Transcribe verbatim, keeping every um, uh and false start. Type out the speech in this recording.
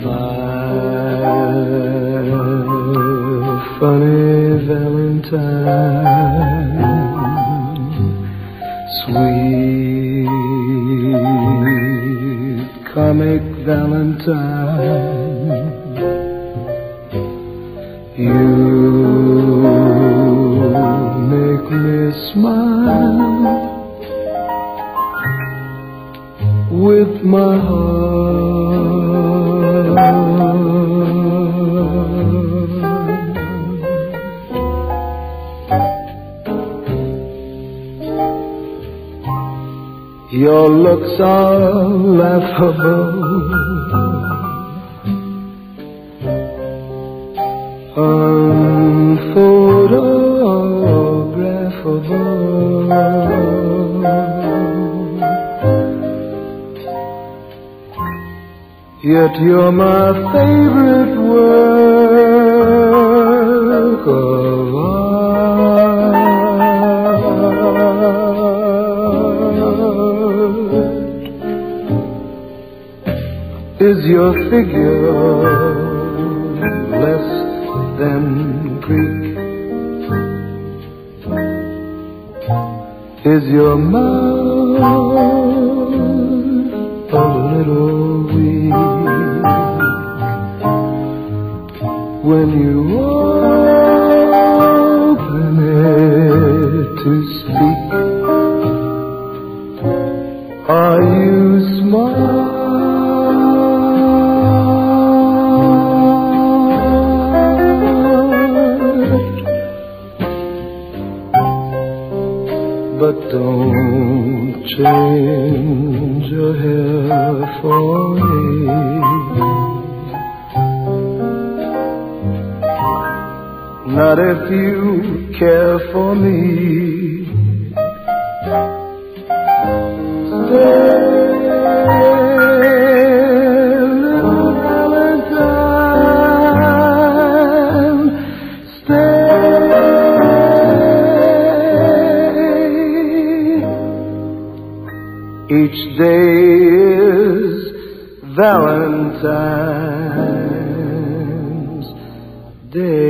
funny Valentine, sweet comic Valentine, you make me smile with my heart. Your looks are laughable, unphotographable. Yet you're my favorite work of art. Is your figure less than Greek? Is your mouth a little weak when you open it to speak? Are you smart? But don't change your hair for me. Not if you care for me. Stay, little Valentine, stay. Each day is Valentine's Day.